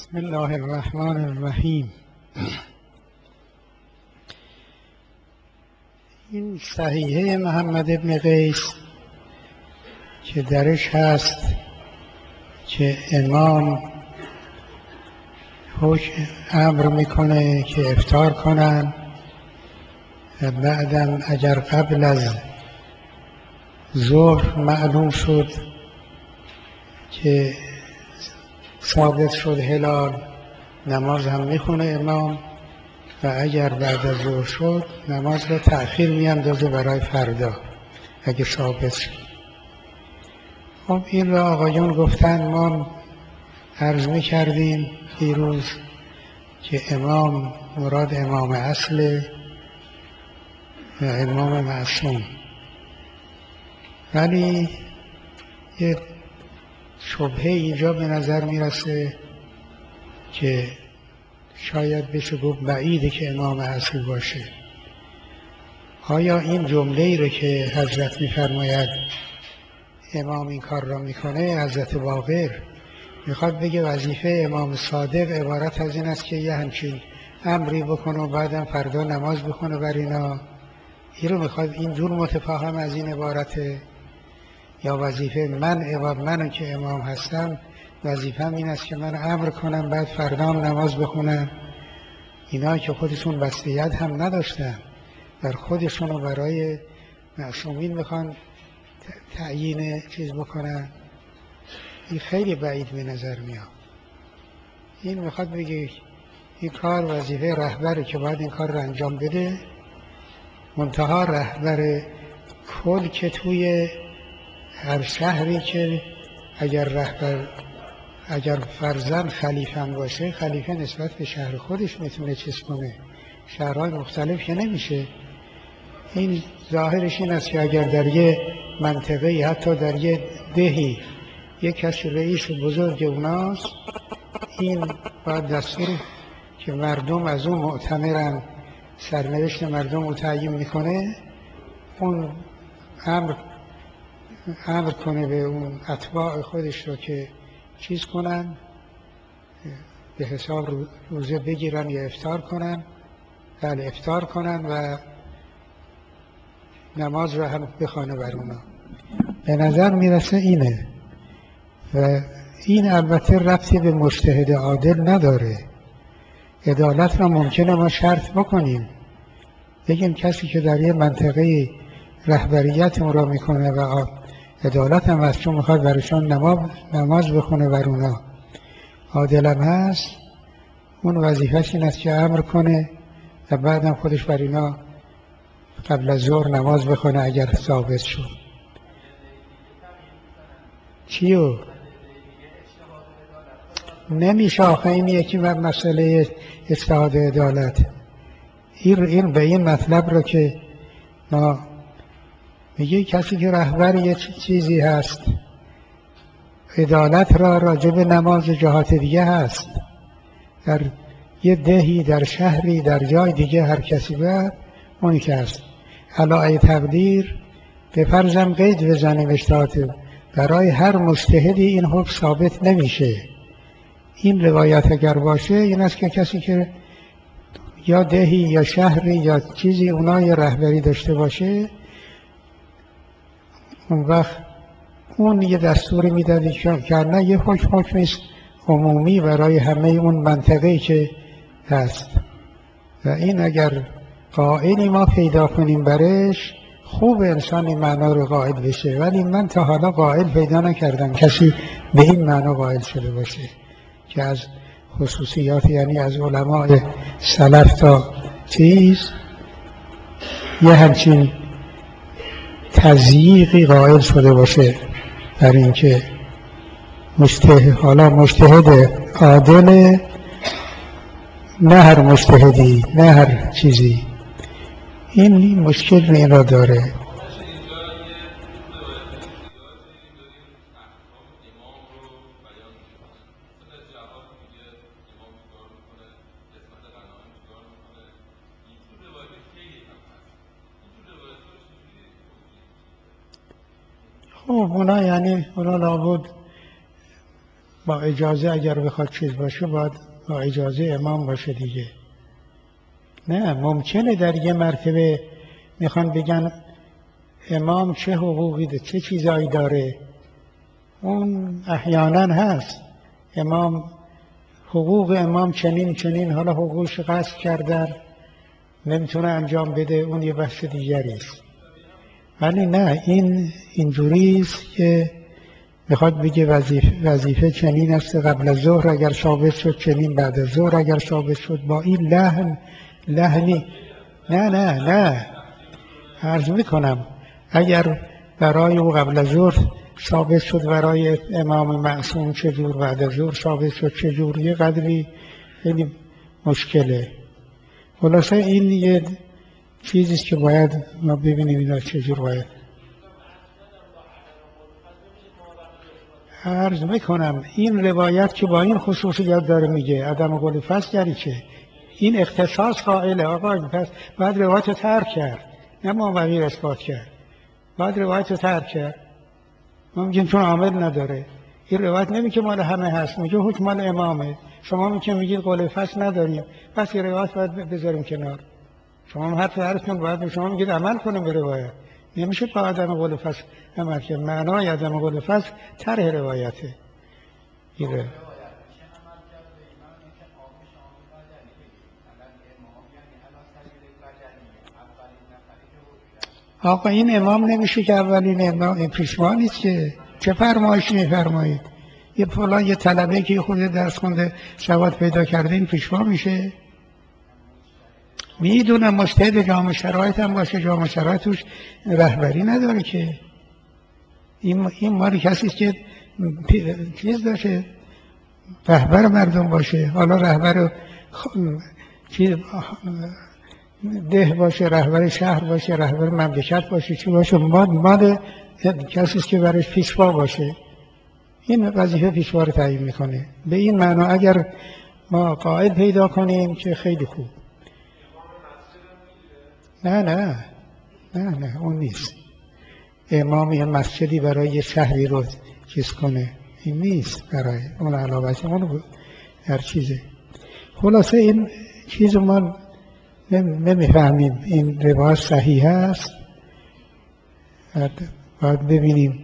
بسم الله الرحمن الرحیم. این صحیحه محمد ابن قیس که درش هست که امام امر میکنه که افطار کنن و بعدم اگر قبل از ظهر معلوم شد که ثابت شد هلال، نماز هم میخونه امام، و اگر بعد از ظهر شد نماز رو تأخیر میاندازه برای فردا اگه ثابت شد. خب این را آقایون گفتن، ما عرض میکردیم دیروز که امام مراد امام اصل و امام معصوم، ولی یه شبهه اینجا به نظر میرسه که شاید بشه گفت بعیده که امام اصل باشه. آیا این جمله ای رو که حضرت میفرماید امام این کار را میکنه، حضرت باقر میخواد بگه وظیفه امام صادق عبارت از این است که یه همچین امری بکنه و بعدم فردا نماز بخونه بر اینا؟ این رو میخواد این جور متفاهم از این عبارته؟ یا وظیفه من که امام هستم وظیفه‌م این است که من امر کنم بعد فردا هم نماز بخونم؟ اینا که خودشون بستیت هم نداشتن، در خودشون رو برای معصومین میخوان تعیین چیز بکنن. این خیلی بعید به نظر میاد. این میخواد بگه این کار وظیفه رهبره که باید این کار رو انجام بده، منتها رهبر کل که توی هر شهری که اگر فرزند خلیفه هم باشه، خلیفه نسبت به شهر خودش میتونه چیز کنه، شهرهای مختلف که نمیشه. این ظاهرش این است که اگر در یه منطقه، حتی در یه دهی، یک کسی رئیس بزرگ اوناست، این باید دستور که مردم از اون معتمرن، سرنوشت مردم رو تعیین میکنه، اون امر کنه به اون اتباع خودش رو که چیز کنن، به حساب روزه بگیرن یا افطار کنن، بله افطار کنن و نماز رو هم بخوانه بر اونا. به نظر میرسه اینه. و این البته ربطی به مجتهد عادل نداره. عدالت را ممکنه ما شرط بکنیم، بگیم کسی که در یه منطقه رهبریت اون را میکنه و عدالت هم هست، چون میخواد برشان نماز بخونه بر اونا، عادل هم هست، اون وظیفه‌ش این است که امر کنه و بعدم خودش بر اینا قبل از ظهر نماز بخونه اگر ثابت شد. چیو؟ نمیشه آخه این یکی مسئله اجتهاد عدالت. این به این مطلب رو که ما میگه کسی که رهبر یه چیزی هست، عدالت را راجع به نماز جهات دیگه هست، در یه دهی، در شهری، در جای دیگه هر کسی باید اونی که هست. علاوه تقدیر به فرضم قید بزنیم اجتهاد، برای هر مجتهدی این حکم ثابت نمیشه. این روایت اگر باشه این است که کسی که یا دهی یا شهری یا چیزی اونا یه رهبری داشته باشه، اون وقت اون یه دستوری میدادی که نه یه حکم است عمومی برای همه اون منطقه‌ای که هست. و این اگر قائلی ما پیدا کنیم برش، خوب انسان این معنا رو قائل بشه، ولی من تا حالا قائل پیدا نکردم کسی به این معنا قائل شده باشه که از خصوصیات، یعنی از علمای سلف تا چیز، یه همچین تضییقی قائل شده باشه در این که مجتهد عادل، نه هر مجتهدی، نه هر چیزی. این مشکل این را داره. خب اونا یعنی اونا لابد با اجازه اگر بخواد چیز باشه باید با اجازه امام باشه دیگه. نه ممکنه در یه مرتبه میخوان بگن امام چه حقوقی ده، چه چیزایی داره، اون احیانا هست. امام حقوق امام چنین حالا حقوقش قصد کردن نمیتونه انجام بده، اون یه بحث دیگری است. ولی نه این اینجوریست که میخواد بگه وظیفه چنین است قبل از ظهر اگر ثابت شد، چنین بعد از ظهر اگر ثابت شد، با این لحنی. نه عرض میکنم اگر برای او قبل از ظهر ثابت شد، برای امام معصوم چجور، بعد از ظهر ثابت شد چجور، یه قدری خیلی مشکله. خلاصه این یه چیزیست که باید ما ببینیم اینا چجور باید. عرض میکنم این روایت که با این خصوصیت داره میگه عدم قول فصل یعنی چه؟ این اختصاص قائله آقا پس باید روایت رو ترک کرد، نه مابقی اثبات کرد، باید روایت رو ترک کرد. ممکن چون عامل نداره. این روایت نمیگه مال همه هست، میگه حکم مال امامه. شما میگید قول فصل نداریم، پس این روایت باید بذاریم کنار. شما هم حرفتون باید شما میگید عمل کنیم به روایت. نمیشه با عدم قول فصل عمل کرد. معنای عدم قول فصل طرح روایته. آقا این امام نمیشه که اولین امام، این پیشوا نیست که. چه فرمایشی میفرمایید؟ یه فلان یه طلبه که خود درس خونده سواد پیدا کرده این پیشوا میشه؟ میدونم مجتهد جامع شرایط هم باشه، جامع شرایط توش رهبری نداره که. این مالی کسی که چیز داشته رهبر مردم باشه، حالا رهبر چیز ده باشه، رهبر شهر باشه، رهبر مملکت باشه، چی باشه، مال کسی که برش پیشوا باشه. این وظیفه پیشوا رو تعیین میکنه. به این معنا اگر ما قائل پیدا کنیم که خیلی خوب. نه اون نیست. امام یه مسجدی برای یه شهری رو چیز کنه، این نیست برای اون علاوه اون هر چیزه. خلاصه این چیز ما نمیفهمیم این روایت صحیح است. باید ببینیم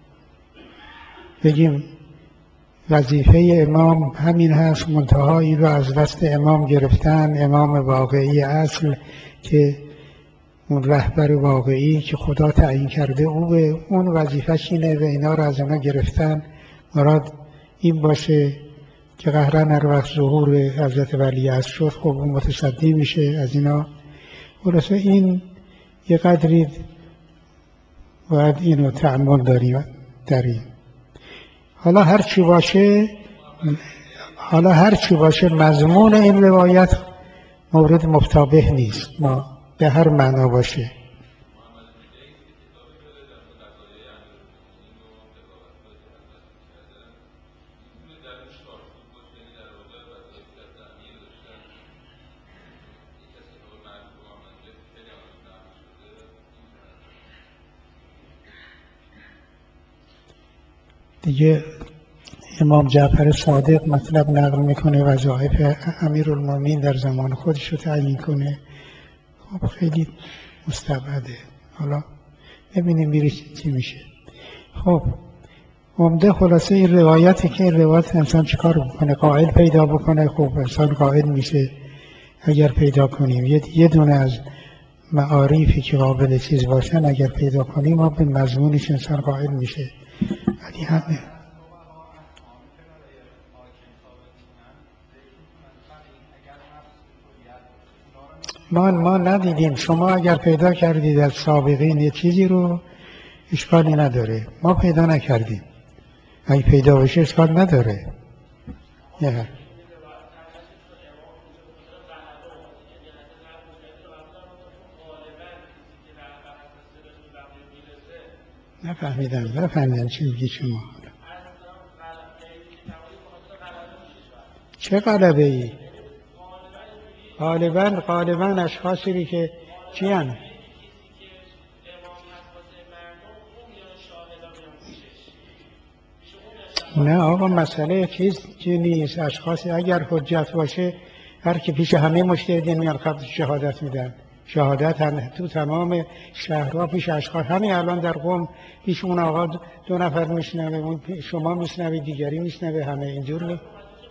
بگیم وظیفه امام همین هست، منتهایی رو از دست امام گرفتن، امام واقعی اصل که اون رهبر واقعی که خدا تعیین کرده اون وظیفه‌ش اینه و اینا رو از اینا گرفتن. مراد این باشه که قهرن هر وقت ظهور حضرت ولیعصر شد خب اون متصدی میشه از اینا. خلاصه این یه قدری باید اینو تأمل داریم. حالا هر چی باشه مضمون این روایت مورد مفتابه نیست، ما به هر معنا باشه. دیگه امام جعفر صادق مطلب نقل میکنه وظایف امیرالمومنین در زمان خودش رو تعیین کنه. خب خیلی مستبعده. حالا ببینیم میره چی میشه. خب عمده خلاصه این روایتی که این روایت انسان چیکار بکنه؟ قائل پیدا بکنه. خب انسان قائل میشه اگر پیدا کنیم یه دونه از معارفی که قابل چیز باشن اگر پیدا کنیم ما به مضمونش انسان قائل میشه. ولی همه ما ندیدیم. شما اگر پیدا کردید از سابقین یه چیزی رو اشکالی نداره، ما پیدا نکردیم. اگه پیدا بشه اشکال نداره. نفهمیدم چی میگی شما. چه غلبه ای؟ غالباً اشخاصی که چی هن؟ نه آقا مسئله چیز که نیست، اشخاص اگر حجت باشه هر کی پیش همه مجتهدین میان قبل شهادت میدن. شهادت هم تو تمام شهرها پیش اشخاص، همین الان در قم پیش اون آقا 2 نفر میشنوه، اون شما میشنوی، دیگری میشنوه، همه اینجور نیست.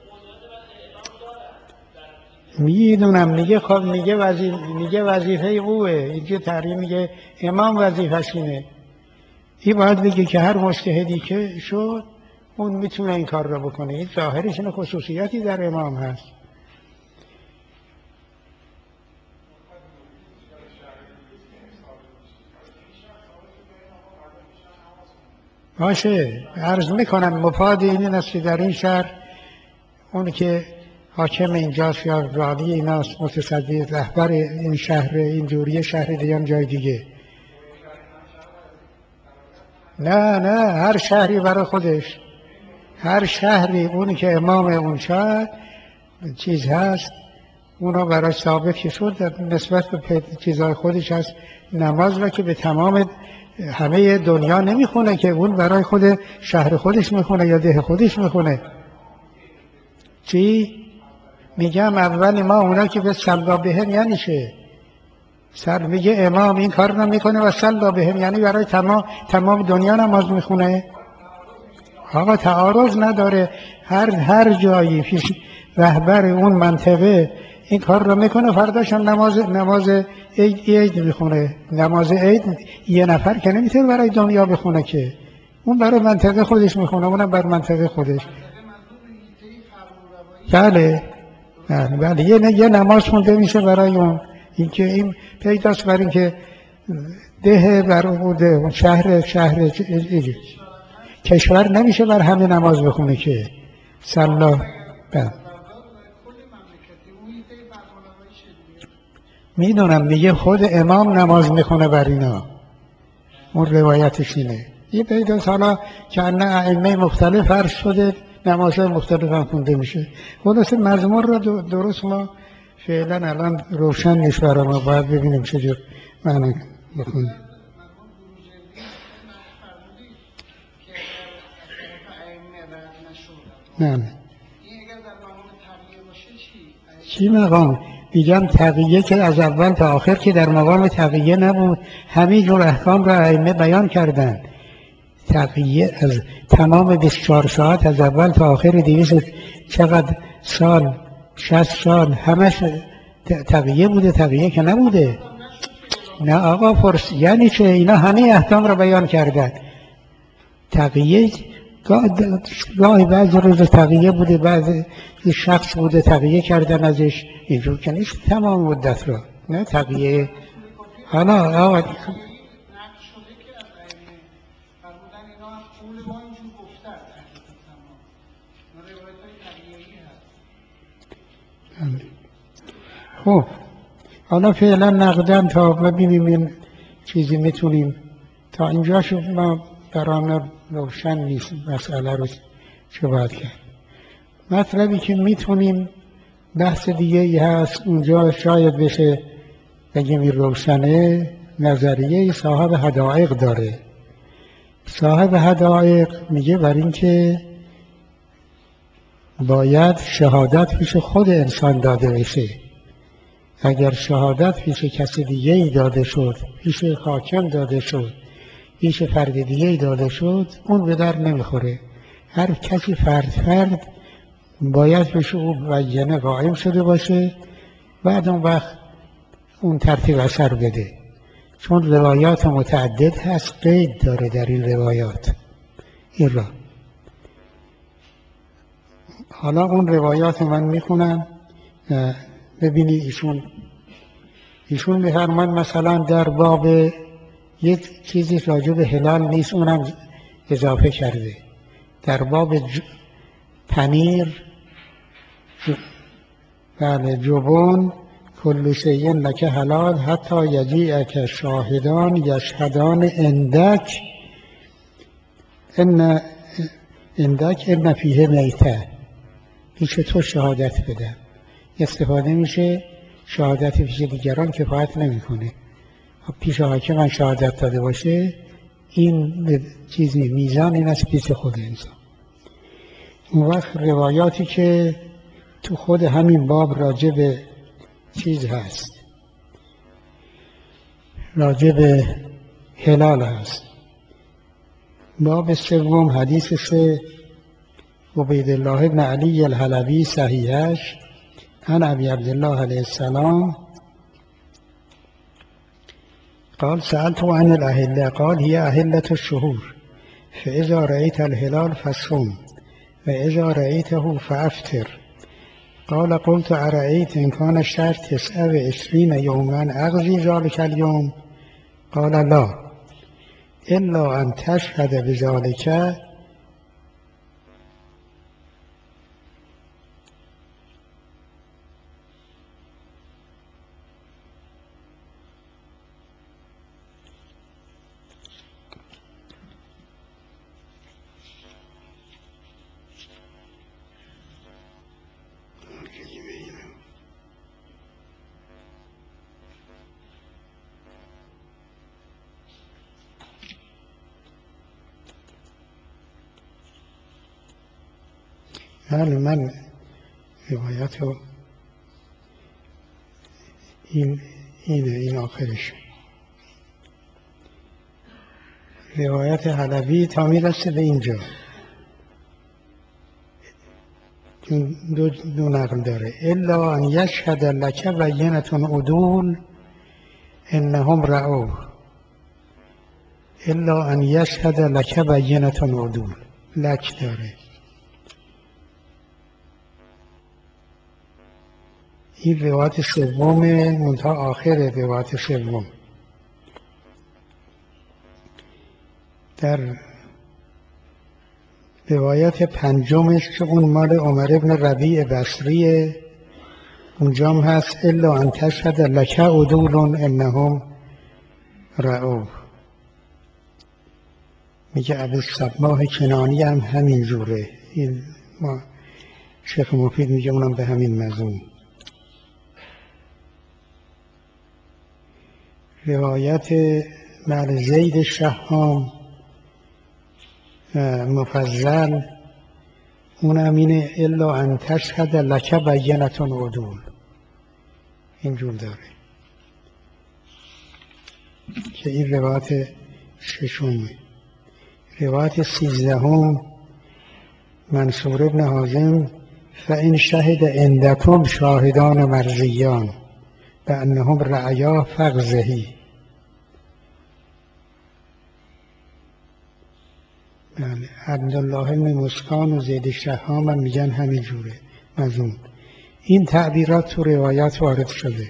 میدونم میگه خب میگه وظیفه اوه، اینجا تحریم میگه امام وظیفه‌ش اینه. این باید بگه که هر مجتهدی که شد اون میتونه این کار را بکنه. این ظاهرش اینه، خصوصیاتی در امام هست. باشه عرض میکنم مفاد این است که در این شهر اون که حاکم اینجاست یا والی ایناست، متصدی رهبر این شهر، این جوری شهر دیگه هم جای دیگه. نه هر شهری برای خودش، هر شهری اونی که امام اون شهر چیز هست اونا برای ثابت که شد نسبت به چیزهای خودش هست. نماز را که به تمام همه دنیا نمیخونه که، اون برای خود شهر خودش میخونه یا ده خودش میخونه. چی؟ میگم اول ما اونا که به صلا بهم یعنی چه؟ سر میگه امام این کار رو میکنه و صلا بهم یعنی برای تمام دنیا نماز میخونه. آقا تعارض نداره، هر جایی پیش رهبر اون منطقه این کار رو میکنه، فرداش هم نماز عید میخونه. نماز عید یه نفر که نمیتونه برای دنیا بخونه که، اون برای منطقه خودش میخونه، اونم بر منطقه خودش. بله یه نماز خونده میشه برای اون. اینکه این پیداست بر اینکه ده بر اون شهر کشور نمیشه بر همه نماز بخونه که صلا. میدونم میگه خود امام نماز میخونه بر اینا، اون روایتش اینه. یه پیداست حالا که ائمه مختلف فرض شده نمازهای مختلف هم خونده میشه. خلاص مضمون رو درست ما فعلا الان روشن نیست برای ما، باید ببینیم چجور معنی بخونیم. نه چی مقام؟ میگم تقیه که از اول تا آخر که در مقام تقیه نبود، همین جور احکام را ائمه بیان کردن. تقیه از تمام 24 ساعت از اول تا آخر 200 چقدر سال، 60 سال همش تقیه بوده، تقیه که نبوده. نه آقا یعنی چه؟ اینا همه احکام را بیان کردن. تقیه گاهی بعض روز تقیه بوده، بعض شخص بوده تقیه کردن ازش، اینجور که نیست تمام مدت را. نه تقیه حالا آقا خب حالا فعلا نقدن تا ببینیم این چیزی میتونیم تا اینجا شو ما برامون روشن نیست مسئله رو چه باید کرد. مطلبی که میتونیم بحث دیگه ای هست اونجا شاید بشه بگیم این روشنه. نظریه صاحب حدائق داره. صاحب حدائق میگه بر این که باید شهادت پیش خود انسان داده بشه. اگر شهادت پیش کسی دیگه ای داده شد، پیش حاکم داده شد، پیش فرد دیگه ای داده شد، اون به در نمیخوره. هر کسی فرد باید پیش او بیانه قائم شده باشه، بعد اون وقت اون ترتیب اثر بده. چون روایات متعدد هست، قید داره در این روایات این را. حالا اون روایات من میخونم ببینی ایشون میفرمان مثلا در باب یک چیزی راجع به هلال نیست، اونم اضافه کرده. در باب پنیر بله جبون کل شیء لک حلال حتی یجیئک شاهدان یشهدان عندک ان فیه میته، پیش تو شهادت بدم. استفاده میشه شهادت پیش دیگران کفایت نمیکنه. پیش حاکم من شهادت داده باشه این چیزی میزان این است پیش خود انسان. اون وقت روایاتی که تو خود همین باب راجع به چیز هست، راجع به هلال هست. باب سوم حدیث سه عبید الله بن علی الحلبی صحیحش عن ابی عبدالله علیه السلام قال سألت عن الأهلة قال هي أهلة الشهور فإذا رأيت الهلال فصم وإذا رأيته فأفطر. قال قلت أرأيت إن كان الشهر 29 يوما أغزي ذلك اليوم؟ قال لا إلا أن تشهد بذلك من روایت رو این آخرش روایت حلبی تا میرسه به اینجا دو نقل داره الا ان یشهد لک بینة عدول انهم رأوه. الا ان یشهد لک بینة عدول لک داره. این روایت سوم منتها آخر روایت سوم. در روایت پنجمش که اون مال عمر بن ربیع بصریه اونجا هم هست الا ان تشهد لک عدول انهم رأوه. میگه ابو الصباح کنانی هم همین جوره. این ما شیخ مفید میگه اونم به همین مضمون. روایت مال زید شهام مفضل اونم اینه الا ان تشهد لک بینة عدول اینجور داره که این روایت ششمه. روایت 13 منصور ابن حازم فإن شهد عندکم شاهدان مرضیان بأنهم رعیا فغزهی. بله عبدالله بن مسکان و زید شهام هم میگن همین جوره مضمون. این تعبیرات تو روایات وارد شده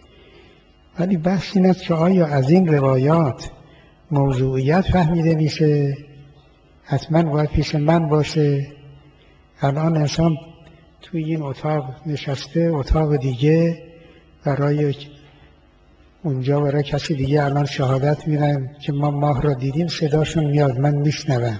ولی بحث این است که آیا از این روایات موضوعیت فهمیده میشه؟ حتما باید پیش من باشه. الان انسان توی این اتاق نشسته، اتاق دیگه برای اونجا برای کسی دیگه الان شهادت میدن که ما ماه را دیدیم، صداشون میاد من میشنوم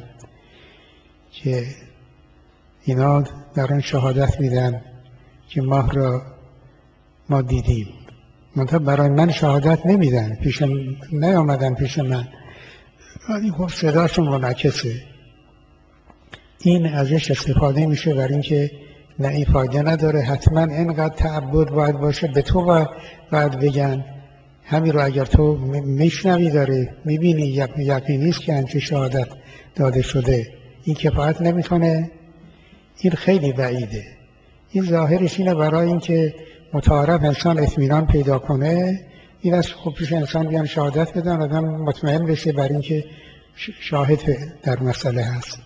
که اینا دارن شهادت میدن که ماه را ما دیدیم. منتها برای من شهادت نمیدن، نیامدن پیش من، ولی خب صداشون منعکسه. این ازش استفاده میشه برای اینکه نه این فایده نداره، حتما اینقدر تعبد باید باشه به تو باید بگن. همین رو اگر تو میشنوی داره میبینی یقینیست که همچه شهادت داده شده، این کفایت نمیکنه. این خیلی بعیده. این ظاهرش اینه برای اینکه متعارف انسان اطمینان پیدا کنه، این از خب پیش انسان بیان شهادت بدن آدم مطمئن بشه برای اینکه شاهد در مسئله هست.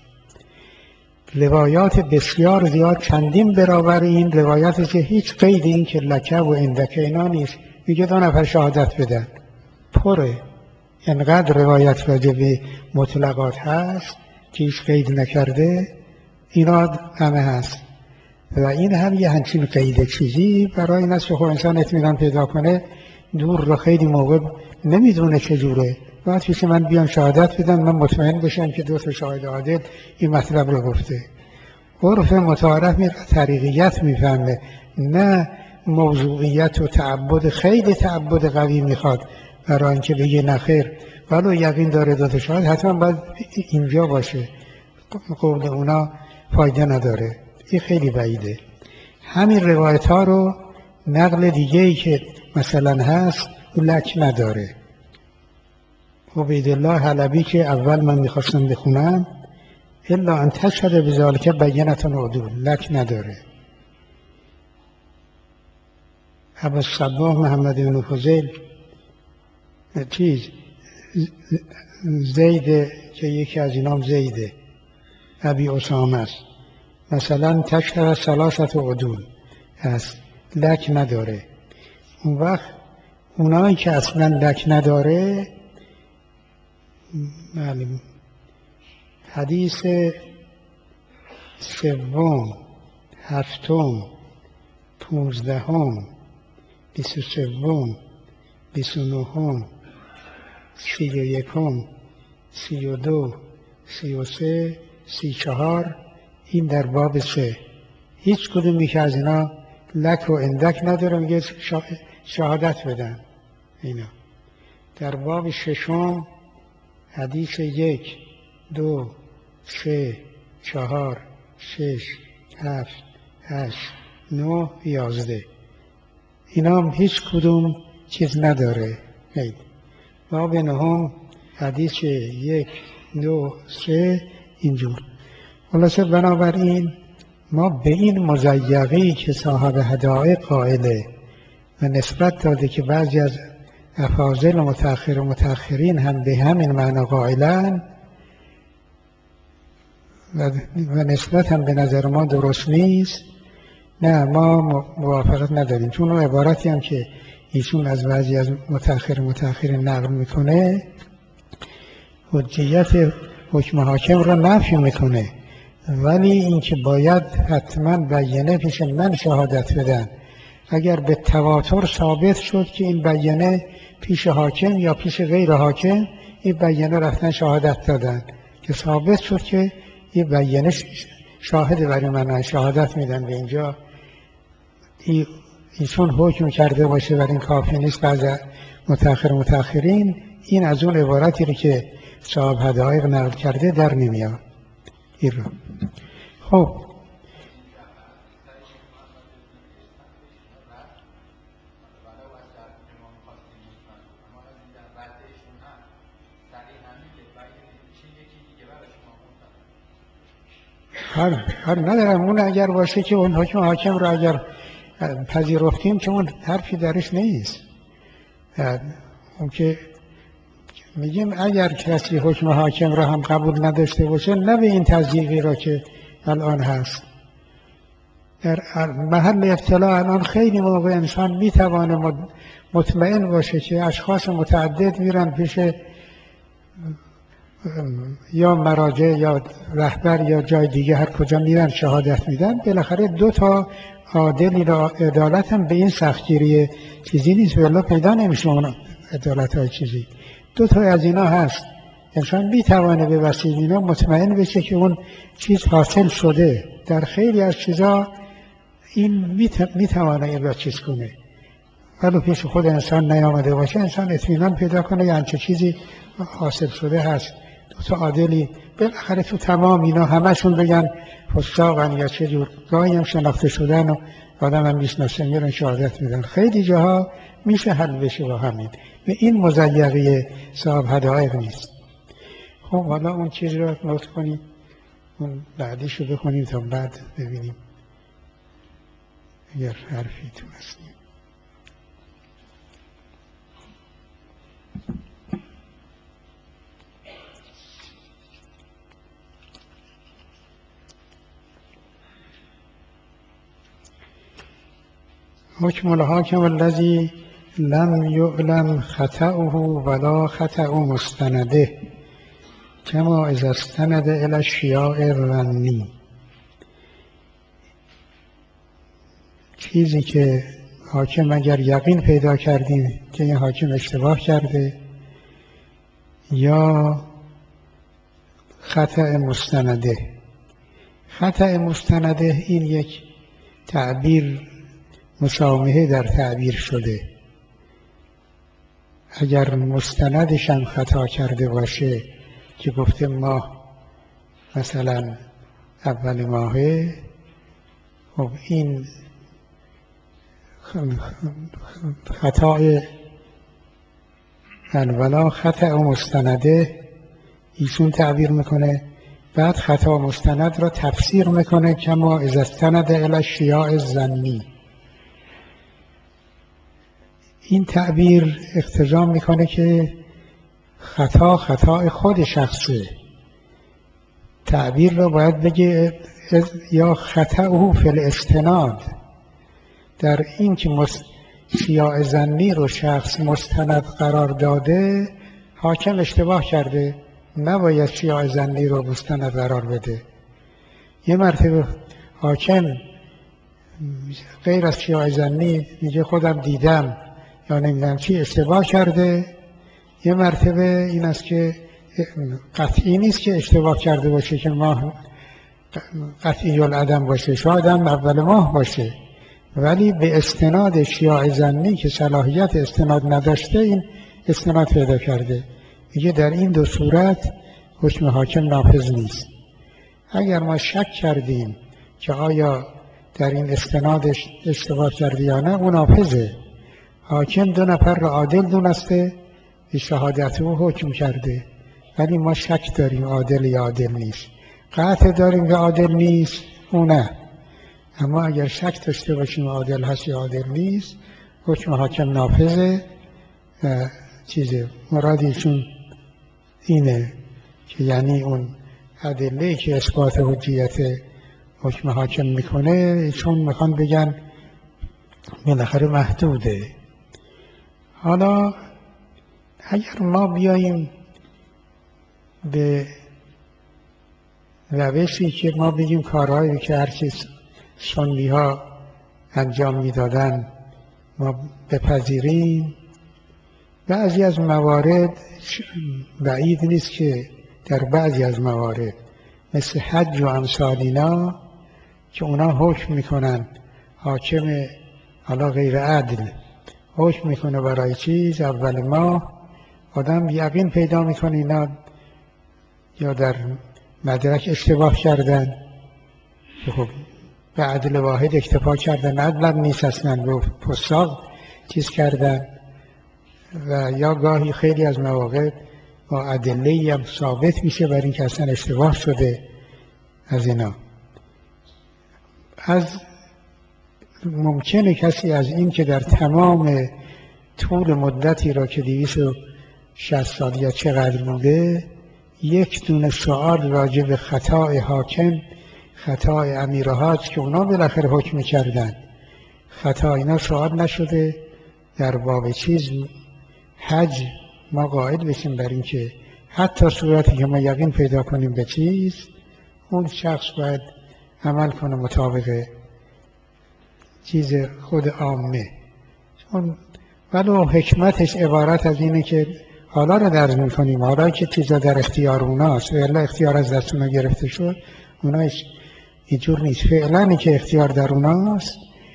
روایات بسیار زیاد چندین برابر این روایاتی که هیچ قید این که لکه و اندکه اینا نیست، میگه 2 نفر شهادت بدن، پره. انقدر روایت راجع به مطلقات هست که هیچ قید نکرده، اینا همه هست. و این هم یه همچین قید چیزی برای این است که خب انسان اطمینان پیدا کنه. دور رو خیلی موقع نمیدونه چجوره، باید پیش من بیان شهادت بدن من مطمئن بشم که 2 تا شاهد عادل این مطلب رو گفته. عرف متعارف میره طریقیت میفهمه، نه موضوعیت و تعبد. خیلی تعبد قوی میخواد برای اینکه بگه نخیر ولو یقین داره 2 تا شاهد حتما باید اینجا باشه. قول اونا فایده نداره. این خیلی بعیده. همین روایت ها رو نقل دیگه ای که مثلا هست اون لک نداره. عبیدالله حلبی که اول من میخواستم بخونم الا ان تشهد بذلک بینة عدول، لک نداره. ابوالصباح محمد بن فضیل زید که یکی از اینام زیده ابی اسامه است، مثلا تشهد ثلاثة عدول هست، لک نداره. اون وقت اونایی که اصلا لک نداره، حدیث سوم، هفتم، 15م، 23م، 29م، 31م، 32، 33، 34 این در باب 3. هیچ کدومی که از اینا لک و اندک نداره، میگه شهادت بدن. اینا در باب 6 حدیث 1، 2، 3، 4، 6، 7، 8، 9، 11 اینا هم هیچ کدوم چیز نداره. باب 9 حدیث 1، 2، 3 اینجور. خلاصه بنابراین ما به این مضیقی که صاحب هدایق قائله و نسبت داده که بعضی از افاضل متأخرین هم به همین معنا قائلن و نسبت هم به نظر ما درست نیست، نه ما موافقت نداریم. چون اون عبارتی هم که ایشون از بعضی از متأخرین نقل میکنه حجیت حکم حاکم را نفی میکنه، ولی اینکه باید حتما بیانه پیش من شهادت بدن. اگر به تواتر ثابت شد که این بیانه پیش حاکم یا پیش غیر حاکم این بیانه رفتن شهادت دادن، که ثابت شد که این بیانه شاهد برای من شهادت میدن به اینجا، ایشون حکم کرده باشه برای این کافی نیست. بعضی متأخرین این از اون عبارتی رو که صاحب هدایق نقل کرده در نمیاد. این رو خب هر ندارم اون اگر باشه که اون حکم حاکم را اگر پذیرفتیم که اون حرفی درش نیست. اون که میگیم اگر کسی حکم حاکم را هم قبول نداشته باشه، نه به این تضییقی را که الان هست. در محل ابتلا الان خیلی موقع انسان میتوانه مطمئن باشه که اشخاص متعدد میرن پیش یا مراجع یا رهبر یا جای دیگه، هر کجا میرن شهادت میدن. بالاخره 2 تا عادلی را عدالت هم به این سختگیری چیزی نیست، ولی پیدا نمیشه اون عدالت های چیزی. 2 تا از اینا هست. انسان میتوانه به وسیله اینا مطمئن بشه که اون چیز حاصل شده. در خیلی از چیزا این میتوانه این را چیز کنه، ولی پیش خود انسان نیامده باشه انسان اطمینان پیدا کنه یه همچه چیزی حاصل شده هست. 2 تا عادلی بالاخره تو تمام اینا همشون بگن فساقن یا چه جور، گاهی هم شناخته شدن و آدم هم میشناسه میرن شهادت میدن. خیلی جاها میشه حل بشه با همین. به این مضیقی صاحب هدایق نیست. خب حالا اون چیز رو نوت کنیم، اون بعدیش رو بخونیم تا بعد ببینیم اگر حرفی تو هستیم. حکم الحاکم الذی لم یعلم خطأه ولا خطأ مستنده کما اذا استند الی الشیاع الظنی. چیزی که حاکم اگر یقین پیدا کردیم که این حاکم اشتباه کرده، یا خطأ مستنده. خطأ مستنده این یک تعبیر مسامحه در تعبیر شده. اگر مستندش هم خطا کرده باشه که گفته ما مثلا اول ماهه. خب این خطای اولا خطا مستنده ایشون تعبیر میکنه، بعد خطا مستند را تفسیر میکنه کما اذا استند الی الشیاع الظنی. این تعبیر اقتضا میکنه که خطای خود شخصه. تعبیر را باید بگه یا خطأه فی الاستناد، در این که شیاع ظنی رو شخص مستند قرار داده حاکم اشتباه کرده، نباید شیاع ظنی رو مستند قرار بده. یه مرتبه حاکم غیر از شیاع ظنی میگه خودم دیدم یا نمیدونم چی، اشتباه کرده. یه مرتبه این است که قطعی نیست که اشتباه کرده باشه که ماه قطعی العدم باشه، شاید هم اول ماه باشه، ولی به استناد شیاع ظنی که صلاحیت استناد نداشته این استناد پیدا کرده. میگه در این دو صورت حکم حاکم نافذ نیست. اگر ما شک کردیم که آیا در این استنادش اشتباه کرده یا نه، اون نافذه. حاکم دو نفر را عادل دونسته، به شهادت او حکم کرده، ولی ما شک داریم عادل یا عادل نیست. قطع داریم که عادل نیست، او نه. اما اگر شک داشته باشیم عادل هست یا عادل نیست، حکم حاکم نافذه. مرادیشون اینه که یعنی اون ادله‌ای که اثبات حجیت حکم حاکم میکنه، چون میخوان بگن بالاخره محدوده. حالا اگر ما بیاییم به روشی که ما بگیم کارهایی که هرچی سنی ها انجام میدادن ما بپذیریم، بعضی از موارد بعید نیست که در بعضی از موارد مثل حج و امثالینا که اونا حکم میکنن، حاکم حالا غیر عدل حکم میکنه برای چیز اول ماه، آدم یقین پیدا میکنه اینا یا در مدرک اشتباه کردن، خب به عدل واحد اکتفا کردن، عدل نیست اصلا، به فساق چیز کردن. و یا گاهی خیلی از مواقع با ادله‌ای هم ثابت میشه برای اینکه اصلا اشتباه شده. از اینا از ممکنه کسی از این که در تمام طول مدتی را که 260 سال یا چقدر بوده یک دونه سوال راجع به خطای حاکم، خطای امیر حاج که اونا بالاخره حکم کردن، خطا اینا سوال نشده. در باب چیز حج ما قائل بشیم بر این که حتی صورتی که ما یقین پیدا کنیم به چیز، اون شخص باید عمل کنه مطابق چیز خود عامه. چون ولو حکمتش عبارت از اینه که حالا رو درز میکنیم، حالا که چیزا در اختیار اوناست و الا اختیار از دست اونا گرفته شد، اوناش اینجور نیست. فعلا که اختیار در اوناست،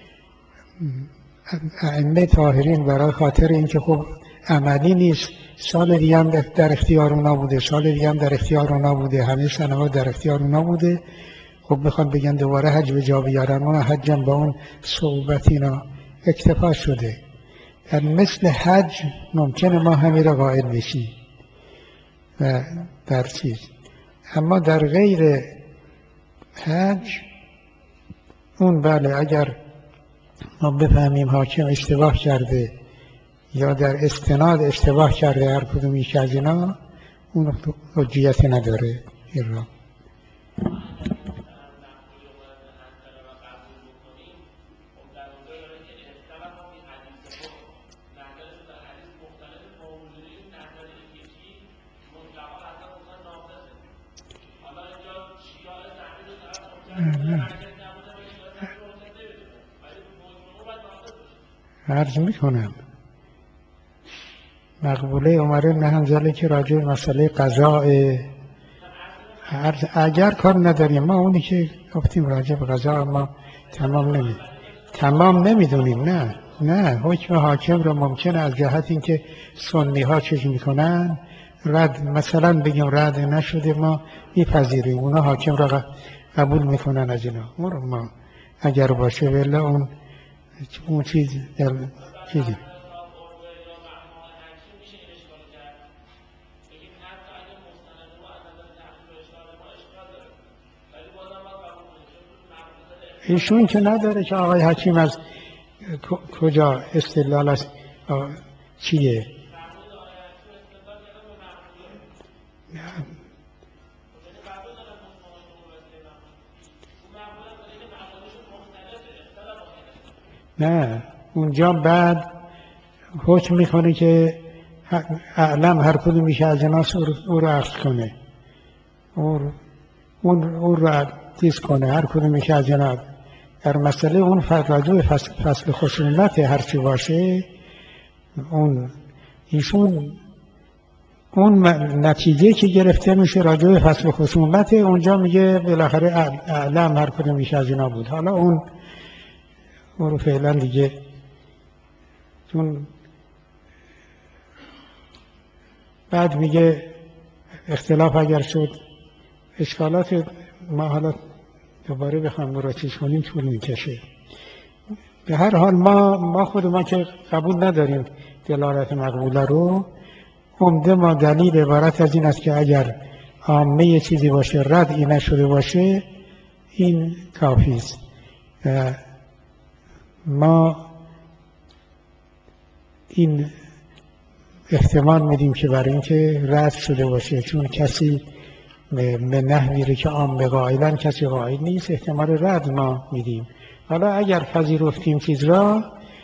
ائمه طاهرین برای خاطر اینکه خب عملی نیست، سال دیگه هم در اختیار اونا بوده، سال دیگه هم در اختیار اونا بوده، همه سنوات در اختیار اونا بوده، خب میخوان بگن دوباره حج به جا بیارن، ما حج هم با اون صعوبت اینا اکتفا شده. در مثل حج ممکنه ما همین را قائل بشیم و در چیز، اما در غیر حج اون بله اگر ما بفهمیم حاکم اشتباه کرده یا در استناد اشتباه کرده هر کدوم یک از اینا، اون حجیت نداره این را. عرض میکنم مقبوله عمر بن حنظله که راجع مسئله قضاء، اگر کار نداریم ما اونی که گفتیم راجع به قضاء ما تمام نمیدونیم. نه حکم حاکم رو ممکنه از جهت اینکه سنی ها چیز میکنن رد، مثلا بگیم رد نشده ما میپذیریم، اونا حاکم را قبول میکنن از اینا. اون رو ما اگر باشه ولی اون چیز در چیزی ایشون که نداره که آقای حکیم از کجا استدلال است چیه. نه اونجا بعد حکم میکنه که اعلم هر کدوم از جناس او رو عقد کنه، اون رو تیز کنه، هر کدوم از جناس در مسئله اون راجع فصل خصومت هرچی باشه ایشون اون نتیجه که گرفته میشه راجع به فصل خصومت اونجا میگه بالاخره اعلم هر کدوم از اینا بود. حالا اون رو فعلا دیگه چون بعد میگه اختلاف اگر شد اشکالات ما حالا دوباره بخوام رو چیز کنیم طول میکشه. به هر حال ما خود ما که قبول نداریم دلالت مقبوله رو، عمده ما دلیل عبارت از این است که اگر عامه یه چیزی باشه ردی نشده باشه این کافی است. ما این احتمال میدیم که برای اینکه رد شده باشه، چون کسی به نحوی که عامه قائلن کسی قائل نیست، احتمال رد ما میدیم. حالا اگر پذیرفتیم چیز را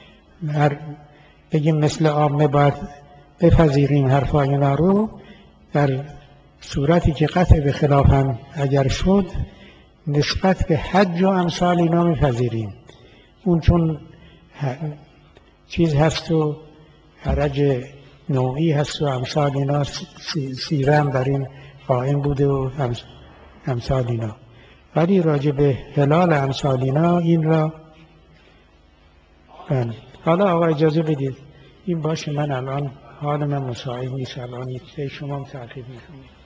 بگیم مثل عامه باید بپذیریم حرفای اینا رو، در صورتی که قطع به خلاف هم اگر شد نسبت به حج و امثال اینا میپذیریم. اون چون چیز هست و حرج نوعی هست و امثال اینا سیره هم در این قائم بوده و امثال اینا، ولی راجع به هلال امثال اینا این را حالا آقا اجازه بدید این باشه، من الان حال من مساعد نیست، الان شما هم تأخیر میکنید.